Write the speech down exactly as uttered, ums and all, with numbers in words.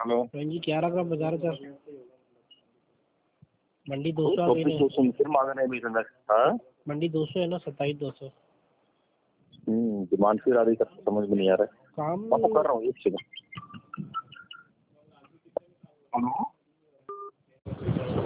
hello बहन जी क्या रखा बता रहे सर मंडी दो सौ टॉपिक को सुन फिर मांगने भी करना हाँ मंडी दो सौ है ना सत्ताईस दो सौ हम्म डिमांड फिर आ रही सब समझ में नहीं आ रहा है काम मैं तो कर रहा हूँ एक सेकंड हेलो